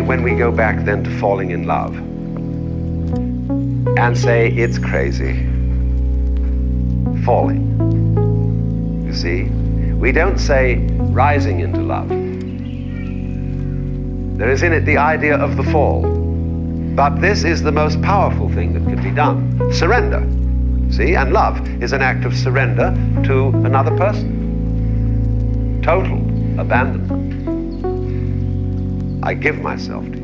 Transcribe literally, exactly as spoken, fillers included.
when we go back then to falling in love and say it's crazy, falling, you see, we don't say rising into love. There is in it the idea of the fall. But this is the most powerful thing that can be done. Surrender, see, and love is an act of surrender to another person. Total abandonment. I give myself to you.